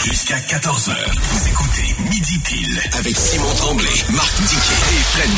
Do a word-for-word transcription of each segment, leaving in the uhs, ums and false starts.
Jusqu'à quatorze heures, vous écoutez Midi Pile avec Simon Tremblay, Marc Diquet et Fred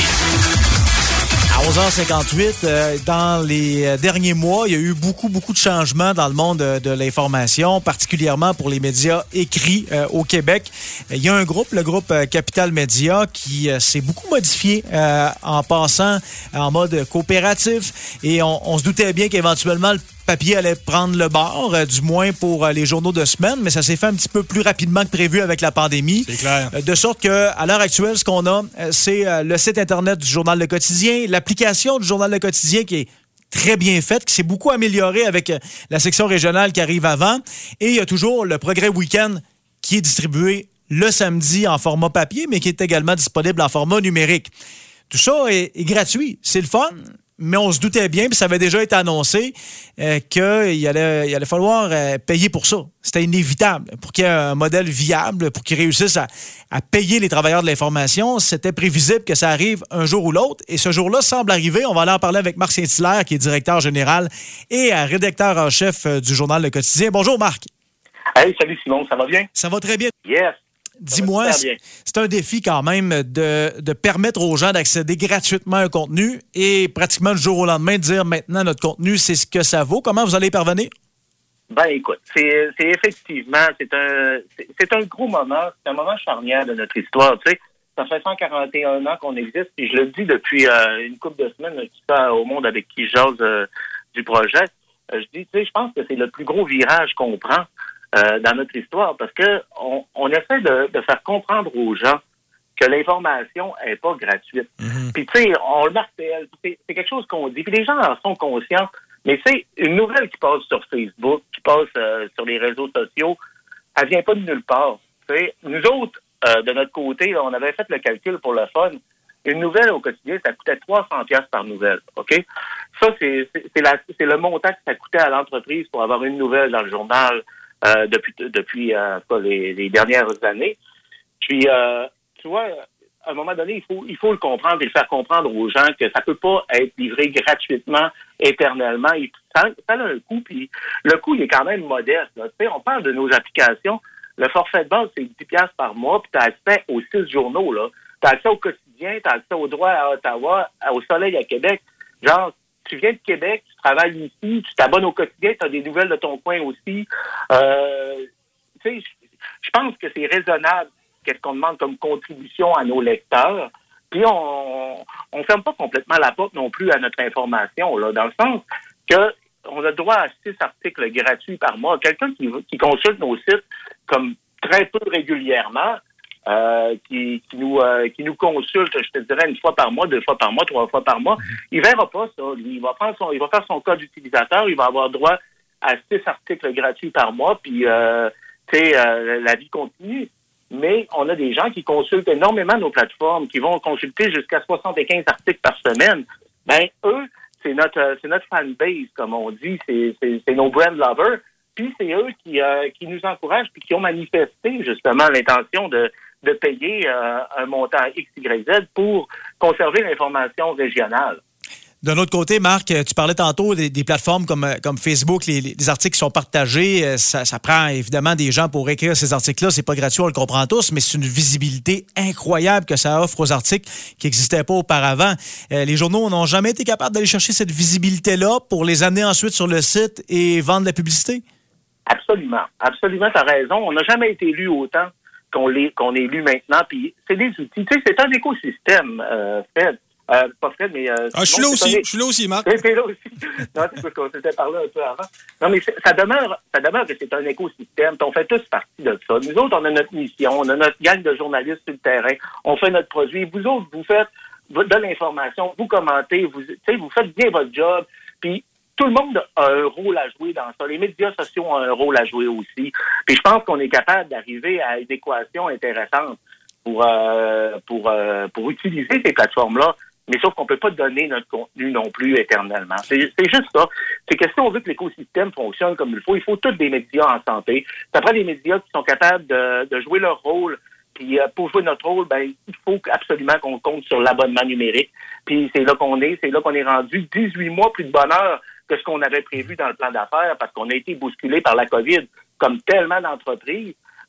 Gagné. À onze heures cinquante-huit, euh, dans les derniers mois, il y a eu beaucoup, beaucoup de changements dans le monde de, de l'information, particulièrement pour les médias écrits euh, au Québec. Il y a un groupe, le groupe euh, Capital Média, qui euh, s'est beaucoup modifié euh, en passant en mode coopératif. Et on, on se doutait bien qu'éventuellement, le papier allait prendre le bord, euh, du moins pour euh, les journaux de semaine, mais ça s'est fait un petit peu plus rapidement que prévu avec la pandémie. C'est clair. Euh, de sorte qu'à l'heure actuelle, ce qu'on a, euh, c'est euh, le site Internet du Journal Le Quotidien, l'application du Journal Le Quotidien qui est très bien faite, qui s'est beaucoup améliorée avec euh, la section régionale qui arrive avant. Et il y a toujours le Progrès Week-end qui est distribué le samedi en format papier, mais qui est également disponible en format numérique. Tout ça est, est gratuit. C'est le fun. Mais on se doutait bien, puis ça avait déjà été annoncé, euh, qu'il allait, il allait falloir euh, payer pour ça. C'était inévitable. Pour qu'il y ait un modèle viable, pour qu'ils réussissent à, à payer les travailleurs de l'information, c'était prévisible que ça arrive un jour ou l'autre. Et ce jour-là semble arriver. On va aller en parler avec Marc Saint-Hilaire, qui est directeur général et euh, rédacteur en chef euh, du Journal Le Quotidien. Bonjour, Marc. Hey, salut Simon, ça va bien? Ça va très bien. Yes. Dis-moi, c'est un défi quand même de, de permettre aux gens d'accéder gratuitement à un contenu et pratiquement du jour au lendemain de dire maintenant notre contenu, c'est ce que ça vaut. Comment vous allez y parvenir? Ben écoute, c'est, c'est effectivement, c'est un c'est, c'est un gros moment, c'est un moment charnière de notre histoire. Tu sais, ça fait cent quarante et un ans qu'on existe, et je le dis depuis euh, une couple de semaines, tout ça au monde avec qui j'ose euh, du projet. Euh, je dis, tu sais, je pense que c'est le plus gros virage qu'on prend Euh, dans notre histoire, parce que on, on essaie de, de faire comprendre aux gens que l'information est pas gratuite. Mm-hmm. Puis tu sais, on le martèle, c'est, c'est quelque chose qu'on dit, puis les gens en sont conscients, mais c'est une nouvelle qui passe sur Facebook, qui passe euh, sur les réseaux sociaux, elle vient pas de nulle part. T'sais. Nous autres, euh, de notre côté, là, on avait fait le calcul pour le fun. Une nouvelle au quotidien, ça coûtait trois cents dollars par nouvelle, OK? Ça, c'est, c'est, c'est, la, c'est le montant que ça coûtait à l'entreprise pour avoir une nouvelle dans le journal Euh, depuis depuis euh, quoi, les, les dernières années. Puis, euh, tu vois, à un moment donné, il faut il faut le comprendre et le faire comprendre aux gens que ça peut pas être livré gratuitement, éternellement. Il, ça, ça a un coût, puis le coût, il est quand même modeste. Tu sais, on parle de nos applications. Le forfait de base, c'est dix dollars par mois, puis tu as accès aux six journaux. Là. Tu as accès au quotidien, tu as accès au droit à Ottawa, au Soleil à Québec. Genre, tu viens de Québec, tu travailles ici, tu t'abonnes au quotidien, tu as des nouvelles de ton coin aussi. Euh, tu sais, je pense que c'est raisonnable qu'est-ce qu'on demande comme contribution à nos lecteurs. Puis on on ferme pas complètement la porte non plus à notre information, là, dans le sens que on a droit à six articles gratuits par mois. Quelqu'un qui, qui consulte nos sites comme très peu régulièrement, Euh, qui, qui nous euh, qui nous consulte, je te dirais, une fois par mois, deux fois par mois, trois fois par mois, il verra pas ça. Lui, il va faire son, il va faire son code utilisateur, il va avoir droit à six articles gratuits par mois, puis euh, tu sais, euh, la vie continue. Mais on a des gens qui consultent énormément nos plateformes, qui vont consulter jusqu'à soixante-quinze articles par semaine. Ben eux, c'est notre c'est notre fanbase, comme on dit, c'est c'est, c'est nos brand lovers. Puis c'est eux qui euh, qui nous encouragent puis qui ont manifesté justement l'intention de de payer euh, un montant X Y Z pour conserver l'information régionale. D'un autre côté, Marc, tu parlais tantôt des, des plateformes comme, comme Facebook, les, les articles qui sont partagés. Ça, ça prend évidemment des gens pour écrire ces articles-là. C'est pas gratuit, on le comprend tous, mais c'est une visibilité incroyable que ça offre aux articles qui n'existaient pas auparavant. Euh, les journaux n'ont jamais été capables d'aller chercher cette visibilité-là pour les amener ensuite sur le site et vendre la publicité? Absolument. Absolument, tu as raison. On n'a jamais été lu autant qu'on l'est, qu'on est lu maintenant. Puis c'est des outils. Tu sais, c'est un écosystème, euh, Fred. Euh, pas Fred, mais... Euh, ah, je suis là aussi. Je suis là aussi, Marc. T'es là aussi. Non, c'est parce qu'on s'était parlé un peu avant. Non, mais ça demeure, ça demeure que c'est un écosystème. On fait tous partie de ça. Nous autres, on a notre mission. On a notre gang de journalistes sur le terrain. On fait notre produit. Vous autres, vous faites de l'information. Vous commentez. Vous, tu sais, vous faites bien votre job. Puis tout le monde a un rôle à jouer dans ça. Les médias sociaux ont un rôle à jouer aussi. Puis je pense qu'on est capable d'arriver à une équation intéressante pour euh, pour euh, pour utiliser ces plateformes-là. Mais sauf qu'on peut pas donner notre contenu non plus éternellement. C'est, c'est juste ça. C'est que si on veut que l'écosystème fonctionne comme il faut, il faut tous des médias en santé. Ça prend des médias qui sont capables de, de jouer leur rôle. Puis euh, pour jouer notre rôle, ben il faut absolument qu'on compte sur l'abonnement numérique. Puis c'est là qu'on est, c'est là qu'on est rendu dix-huit mois plus de bonheur que ce qu'on avait prévu dans le plan d'affaires, parce qu'on a été bousculé par la COVID, comme tellement d'entreprises.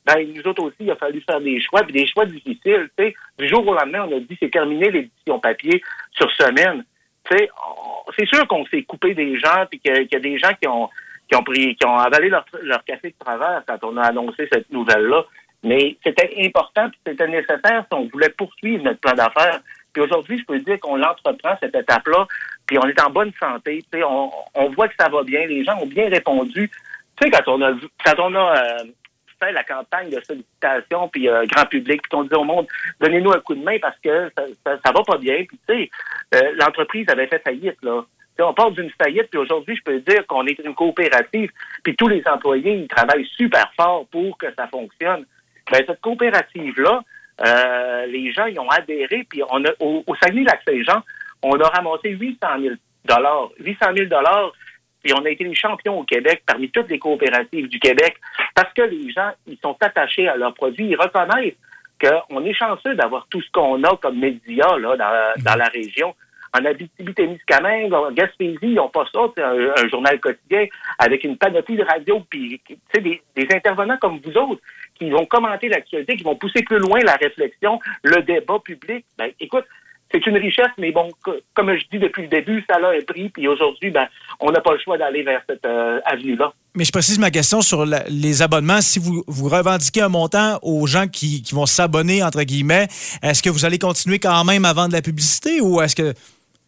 ben nous autres aussi, il a fallu faire des choix, puis des choix difficiles. Tu sais, du jour au lendemain, on a dit c'est terminé l'édition papier sur semaine. Tu sais, c'est sûr qu'on s'est coupé des gens, puis qu'il y a des gens qui ont qui ont pris, qui ont avalé leur, leur café de travers quand on a annoncé cette nouvelle-là. Mais c'était important, puis c'était nécessaire si on voulait poursuivre notre plan d'affaires. Puis aujourd'hui, je peux dire qu'on l'entreprend, cette étape-là, puis on est en bonne santé. Tu sais, on, on voit que ça va bien. Les gens ont bien répondu. Tu sais, quand on a quand on a euh, fait la campagne de sollicitation, puis euh, grand public, puis qu'on dit au monde, donnez-nous un coup de main parce que ça, ça, ça va pas bien. Puis tu sais, euh, l'entreprise avait fait faillite, là. Tu sais, on parle d'une faillite, puis aujourd'hui, je peux dire qu'on est une coopérative, puis tous les employés, ils travaillent super fort pour que ça fonctionne. Ben, cette coopérative-là, euh, les gens, ils ont adhéré, puis on a, au, au Saguenay-Lac-Saint-Jean, on a ramassé huit cent mille dollars. huit cent mille dollars, puis on a été les champions au Québec parmi toutes les coopératives du Québec, parce que les gens, ils sont attachés à leurs produits, ils reconnaissent qu'on est chanceux d'avoir tout ce qu'on a comme médias là, dans, dans la région. En Abitibi-Témiscamingue, en Gaspésie, ils n'ont pas ça, un, un journal quotidien avec une panoplie de radio, puis des, des intervenants comme vous autres qui vont commenter l'actualité, qui vont pousser plus loin la réflexion, le débat public. Ben, écoute, c'est une richesse, mais bon, comme je dis depuis le début, ça a un prix, puis aujourd'hui, ben, on n'a pas le choix d'aller vers cette euh, avenue-là. Mais je précise ma question sur la, les abonnements. Si vous, vous revendiquez un montant aux gens qui, qui vont s'abonner, entre guillemets, est-ce que vous allez continuer quand même à vendre de la publicité ou est-ce que...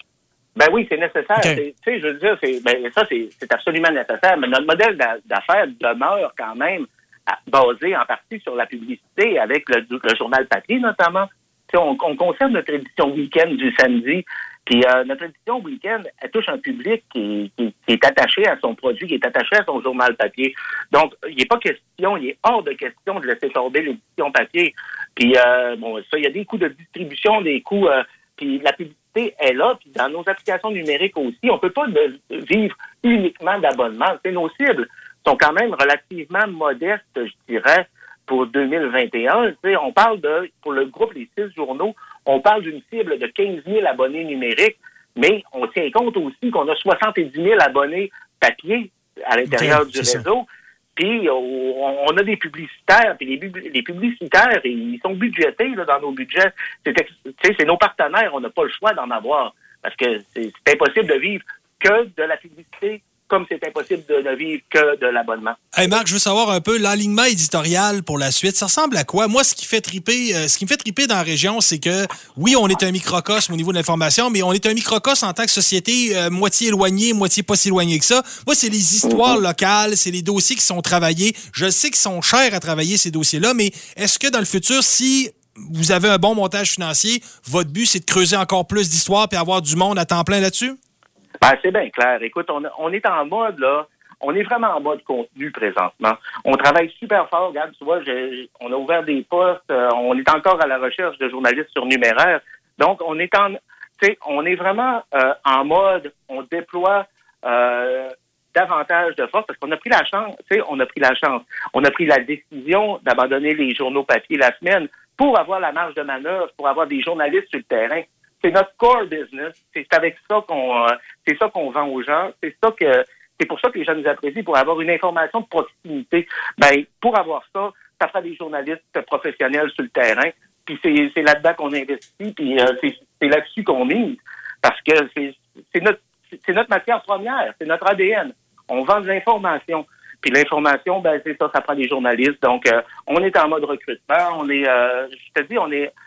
Ben oui, c'est nécessaire. Okay. Tu sais, je veux dire, c'est, ben, ça, c'est, c'est absolument nécessaire. Mais notre modèle d'affaires demeure quand même basé en partie sur la publicité avec le, le journal papier, notamment. Tu sais, on, on conserve notre édition week-end du samedi. Puis euh, notre édition week-end, elle touche un public qui, qui, qui est attaché à son produit, qui est attaché à son journal papier. Donc, il n'est pas question, il est hors de question de laisser tomber l'édition papier. Puis, euh, bon, ça, il y a des coûts de distribution, des coûts... Euh, puis la publicité est là, puis dans nos applications numériques aussi, on peut pas de, vivre uniquement d'abonnement. Tu sais, nos cibles sont quand même relativement modestes, je dirais, pour deux mille vingt et un. Tu sais, on parle de, pour le groupe Les Six Journaux, on parle d'une cible de quinze mille abonnés numériques, mais on tient compte aussi qu'on a soixante-dix mille abonnés papier à l'intérieur okay, du réseau. Puis on, on a des publicitaires, puis les, les publicitaires, ils sont budgétés là, dans nos budgets. C'est, c'est nos partenaires, on n'a pas le choix d'en avoir. Parce que c'est, c'est impossible de vivre que de la publicité, comme c'est impossible de ne vivre que de l'abonnement. Hey Marc, je veux savoir un peu l'alignement éditorial pour la suite. Ça ressemble à quoi? Moi, ce qui fait triper, euh, ce qui me fait triper dans la région, c'est que oui, on est un microcosme au niveau de l'information, mais on est un microcosme en tant que société euh, moitié éloignée, moitié pas si éloignée que ça. Moi, c'est les histoires locales, c'est les dossiers qui sont travaillés. Je sais qu'ils sont chers à travailler, ces dossiers-là, mais est-ce que dans le futur, si vous avez un bon montage financier, votre but, c'est de creuser encore plus d'histoires et avoir du monde à temps plein là-dessus? Ben, c'est bien clair. Écoute, on, on est en mode, là, on est vraiment en mode contenu présentement. On travaille super fort. Regarde, tu vois, j'ai, on a ouvert des postes, euh, on est encore à la recherche de journalistes surnuméraires. Donc, on est en, tu sais, on est vraiment euh, en mode, on déploie euh, davantage de force parce qu'on a pris la chance, tu sais, on a pris la chance. On a pris la décision d'abandonner les journaux papier la semaine pour avoir la marge de manœuvre, pour avoir des journalistes sur le terrain. C'est notre core business. C'est avec ça qu'on, euh, c'est ça qu'on vend aux gens. C'est ça que, c'est pour ça que les gens nous apprécient, pour avoir une information de proximité. Ben, pour avoir ça, ça fera des journalistes professionnels sur le terrain. Puis c'est, c'est là-dedans qu'on investit. Puis euh, c'est, c'est là-dessus qu'on mise. Parce que c'est, c'est notre, c'est notre matière première. C'est notre A D N. On vend de l'information. Puis l'information, ben, c'est ça, ça prend des journalistes. Donc, euh, on est en mode recrutement. On est, euh, je te dis, on est,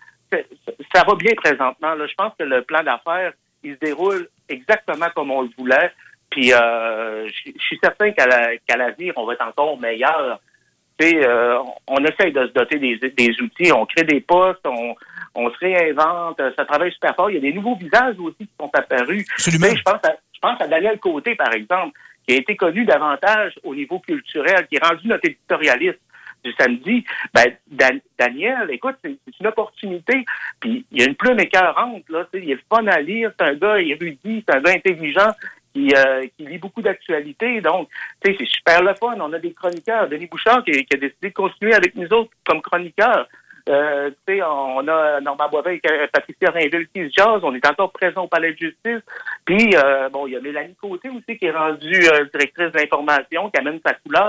ça va bien présentement. Là. Je pense que le plan d'affaires, il se déroule exactement comme on le voulait. Puis euh, je, je suis certain qu'à, la, qu'à l'avenir, on va être encore meilleur. Tu sais, euh, on essaye de se doter des, des outils, on crée des postes, on, on se réinvente, ça travaille super fort. Il y a des nouveaux visages aussi qui sont apparus. Absolument. Tu sais, je pense à, je pense à Daniel Côté, par exemple, qui a été connu davantage au niveau culturel, qui est rendu notre éditorialiste du samedi. Ben, Dan- Daniel, écoute, c'est, c'est une opportunité. Puis il y a une plume écœurante, là. Tu sais, il est fun à lire, c'est un gars érudit, c'est un gars intelligent qui, euh, qui lit beaucoup d'actualités. Donc, tu sais, c'est super le fun. On a des chroniqueurs. Denis Bouchard qui, qui a décidé de continuer avec nous autres comme chroniqueur. Euh, tu sais, on a Normand Boivin et Patricia Rainville qui se jase. On est encore présent au Palais de justice. Puis, euh, bon, il y a Mélanie Côté aussi qui est rendue euh, directrice d'information, qui amène sa couleur.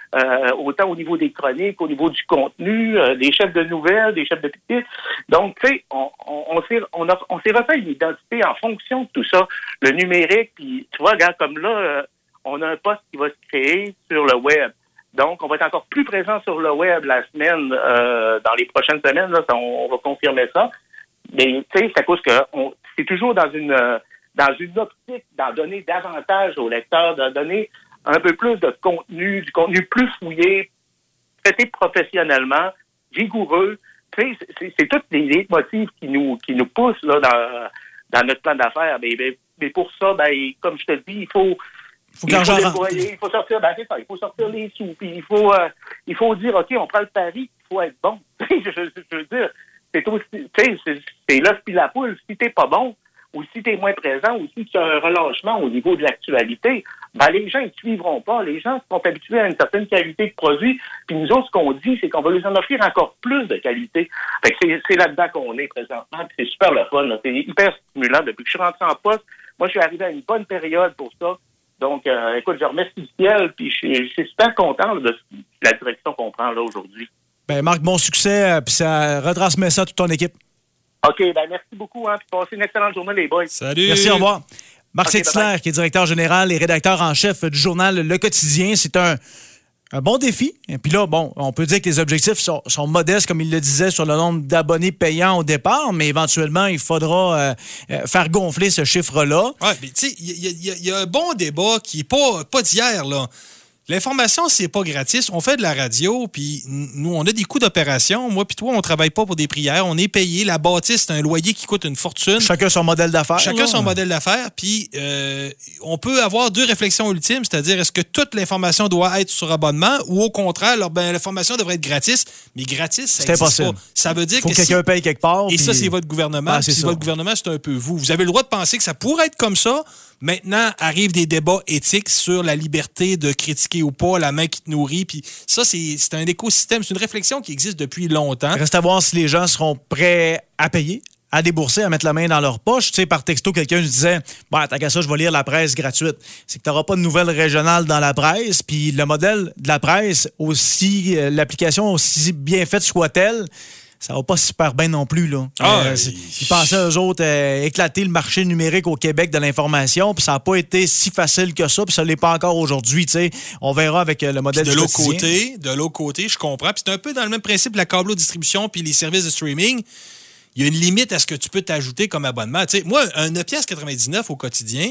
euh, autant au niveau des chroniques, au niveau du contenu, euh, des chefs de nouvelles, des chefs de petites. Donc, tu sais, on, on, on s'est on a, on s'est refait une identité en fonction de tout ça. Le numérique, puis tu vois, regarde, comme là, euh, on a un poste qui va se créer sur le web. Donc, on va être encore plus présent sur le web la semaine, euh, dans les prochaines semaines, là, on, on va confirmer ça. Mais, tu sais, c'est à cause que on, c'est toujours dans une euh, dans une optique d'en donner davantage aux lecteurs, d'en donner un peu plus de contenu, du contenu plus fouillé, traité professionnellement, rigoureux. Tu sais, c'est, c'est, c'est tous les motifs qui nous qui nous poussent là dans dans notre plan d'affaires. Mais, mais, mais pour ça, ben, comme je te dis, il faut Faut il, faut déployer, il faut sortir, ben c'est ça, il faut sortir les sous, puis il faut euh, il faut dire ok, on prend le pari, il faut être bon. je, je, je veux dire, c'est aussi, tu sais, c'est, c'est l'œuf puis la poule. Si t'es pas bon, ou si t'es moins présent, ou si tu as un relâchement au niveau de l'actualité, ben les gens ils te suivront pas. Les gens sont habitués à une certaine qualité de produit. Puis nous autres, ce qu'on dit, c'est qu'on va leur en offrir encore plus de qualité. Fait que c'est, c'est là-dedans qu'on est présentement. Puis c'est super le fun. Là. C'est hyper stimulant. Depuis que je suis rentré en poste, moi je suis arrivé à une bonne période pour ça. Donc, euh, écoute, je remercie le ciel, puis je suis, je suis super content là, de la direction qu'on prend là aujourd'hui. Ben Marc, bon succès, puis ça retransmet ça à toute ton équipe. OK, ben merci beaucoup, hein, puis passez une excellente journée, les boys. Salut! Merci, au revoir. Marc Okay, Saint-Hilaire, qui est directeur général et rédacteur en chef du journal Le Quotidien. C'est un, un bon défi. Et puis là, bon, on peut dire que les objectifs sont, sont modestes, comme il le disait, sur le nombre d'abonnés payants au départ, mais éventuellement, il faudra euh, euh, faire gonfler ce chiffre-là. Oui, mais tu sais, il y, y, y a un bon débat qui n'est pas, pas d'hier, là. L'information, c'est pas gratis. On fait de la radio, puis nous, on a des coûts d'opération. Moi puis toi, on travaille pas pour des prières. On est payé. La bâtisse, c'est un loyer qui coûte une fortune. Chacun son modèle d'affaires. Chacun là. son modèle d'affaires. Puis euh, on peut avoir deux réflexions ultimes, c'est-à-dire est-ce que toute l'information doit être sur abonnement ou au contraire, alors, ben, l'information devrait être gratis. Mais gratis, ça c'est impossible. Pas. Ça veut dire faut que, que quelqu'un si... paye quelque part. Et puis... ça, c'est votre gouvernement. Ah, c'est si ça. votre gouvernement, c'est un peu vous. Vous avez le droit de penser que ça pourrait être comme ça. Maintenant, arrivent des débats éthiques sur la liberté de critiquer ou pas, la main qui te nourrit. Puis ça, c'est, c'est un écosystème, c'est une réflexion qui existe depuis longtemps. Reste à voir si les gens seront prêts à payer, à débourser, à mettre la main dans leur poche. Tu sais, par texto, quelqu'un se disait « Bah, tant qu'à ça, je vais lire la presse gratuite. » C'est que tu n'auras pas de nouvelles régionales dans la presse. Puis le modèle de la presse, aussi euh, l'application aussi bien faite soit-elle, ça va pas super bien non plus, là. Ah, euh, il... Ils pensaient, eux autres, euh, éclater le marché numérique au Québec de l'information, puis ça n'a pas été si facile que ça, puis ça ne l'est pas encore aujourd'hui, tu sais. On verra avec euh, le modèle de du l'autre quotidien. côté, de l'autre côté, je comprends. Puis c'est un peu dans le même principe de la câblo-distribution puis les services de streaming. Il y a une limite à ce que tu peux t'ajouter comme abonnement. Tu sais, moi, un neuf piastres quatre-vingt-dix-neuf au quotidien,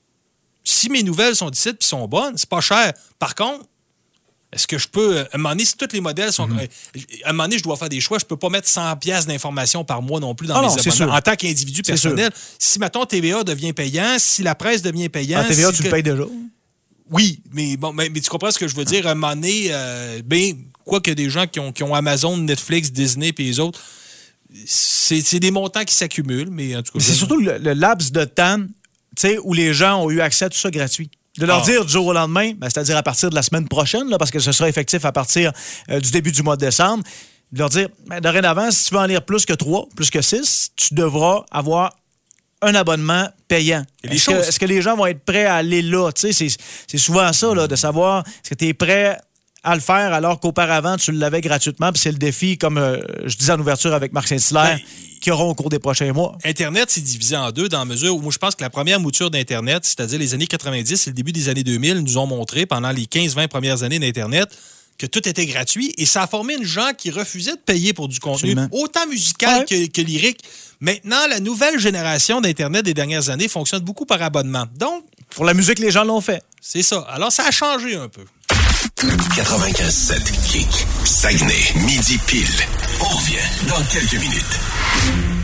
si mes nouvelles sont d'ici puis sont bonnes, c'est pas cher. Par contre, est-ce que je peux, à un moment donné, si tous les modèles sont... Mm-hmm. À un moment donné, je dois faire des choix. Je peux pas mettre cent piastres d'informations par mois non plus dans ah mes non, abonnements. En tant qu'individu c'est personnel, sûr. Si, mettons, T V A devient payant, si la presse devient payant... En T V A, si tu que... le payes déjà. Oui, mais bon, mais, mais tu comprends ce que je veux dire? À un moment donné, euh, ben, quoi que des gens qui ont, qui ont Amazon, Netflix, Disney et les autres, c'est, c'est des montants qui s'accumulent, mais en tout cas... Mais c'est surtout le, le laps de temps, tu sais, où les gens ont eu accès à tout ça gratuit. De leur ah. dire du jour au lendemain, ben, c'est-à-dire à partir de la semaine prochaine, là, parce que ce sera effectif à partir euh, du début du mois de décembre, de leur dire, ben, dorénavant, si tu veux en lire plus que trois, plus que six, tu devras avoir un abonnement payant. Est-ce, choses... que, est-ce que les gens vont être prêts à aller là? C'est, c'est souvent ça, là, de savoir, est-ce que tu es prêt à le faire alors qu'auparavant, tu l'avais gratuitement, puis c'est le défi, comme euh, je disais en ouverture avec Marc Saint-Hilaire, ben, qui auront au cours des prochains mois. Internet, c'est divisé en deux dans la mesure où moi, je pense que la première mouture d'Internet, c'est-à-dire les années quatre-vingt-dix et le début des années deux mille, nous ont montré pendant les quinze vingt premières années d'Internet que tout était gratuit et ça a formé une gens qui refusaient de payer pour du contenu, Absolument. autant musical ouais. que, que lyrique. Maintenant, la nouvelle génération d'Internet des dernières années fonctionne beaucoup par abonnement. Donc, pour la musique, les gens l'ont fait. C'est ça. Alors, ça a changé un peu. quatre-vingt-quinze sept Kick. Saguenay, midi pile. On revient dans quelques minutes.